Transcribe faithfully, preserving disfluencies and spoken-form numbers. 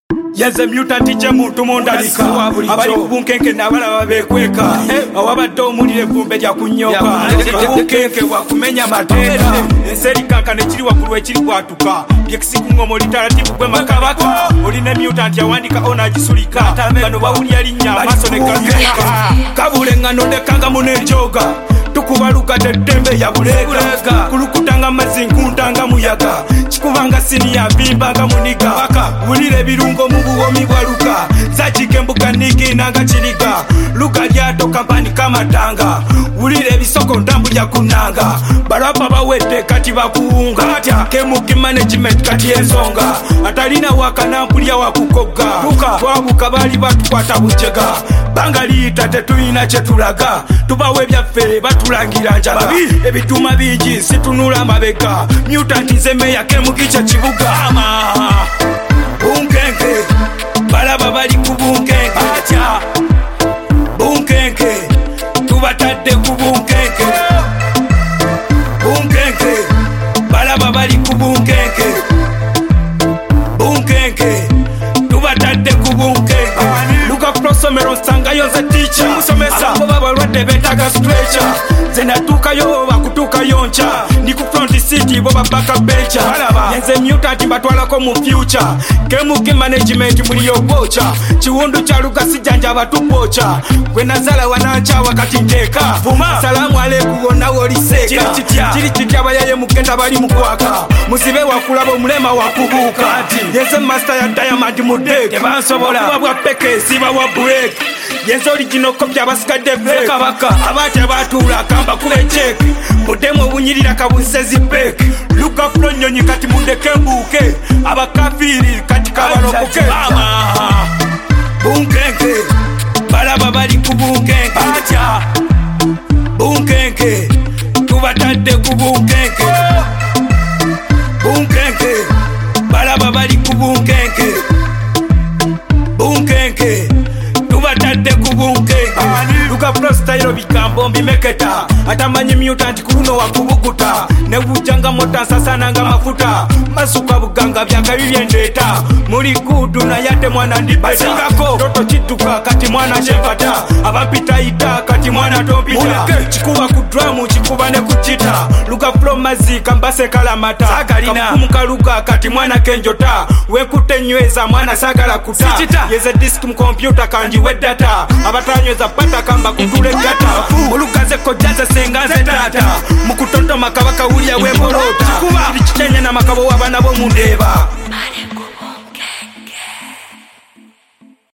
Yaze mutant je muntu mondalika abali kubunkenke nabalaba bekweka awabadde omulire vumbe lya kunyoka bunkenke wakumenya mateeka enseri kankane kiri waggulu ekiri kwatuka lyekisikungomo litaratibu gwe makabaka oline mutant yawandika ona agisulika bano bawulya linnya amaaso ne gabyuka kabulengano ndekanga munenjoga tukubaluka tetembe ya bulega kulukutanga mazinkuntanga muyaga kikubanga siniya bimbanga muniga wulire birungo mubuwomi bwaluka zakikembuka niki nanga kiriga luka lyato kampani kamatanga wulire bisoko ndambulya kunanga balapa bawete kati bakuunga kemuki management kati ensonga atalina wakanampulya wakukoga twabuka bali batukwata bujega banga liyita tetulina kyetulaga tubawe byaffe batulangira njala ebituma bingi situnula mabega mutant zemeya kemuki kya kibuga bunkenke balaba bali ku bunkenke atya bunkenke tubatadde ku bunkenke bunkenke balaba bali ku bunkenke bunkenke tubatadde ku bunkenke luka prosomero nsangayo nze ticha musomesa abo babalwadde betaga stretcher zenatuukayo bakutuukayo nca ndi ku front city bo babaka bencha yenze mutant batwalako mu future kemuki management muliyo bocha kiwundu kya lugasi janja batupocha gwe nazala wananca wakati nteeka salamu aleku wonna woliseka kiri kitya bayaye mugenda bali mukwaka muzibe wakulaba omulema wakubuuka yenze master ya diamond mudeke bansobola kuba bwa peke siba wa break yenze original copy abasigadde fake abate batuula kamba kule check mudemo obunyirira kabusezi peke luka flow nyonyi kati mundeke mbuke abakafiri kati kabalokoke bunkenke balaba bali ku bunkenke atya bunkenke tubatadde ku bunkenke bunkenke balaba bali ku bunkenke bunkenke tubatadde ku bunkenke luka flow style bigambo mbimeketa atamanyi mutant kuluno wakubukuta nebujanga mota nsasananga mafuta masuka buganga byakabi byendeeta muli kudu nayate mwana ndibasingako toto kidduka kati mwana kyepata abampita ita kati mwana tompita kikuba ku dramu kikuba ne kukita luka flow mazika mbase kalamata kakumuka luka kati mwana kenjota wekutte nyweza mwana sagala kuta yeze disk mu computer kanji weddata abatanyweza pata kamba kutule gata olugaze kojaze sengaze tata mukutontoma kabaka ulya webolota kiri kicenya na makabo wabana bo mundeba.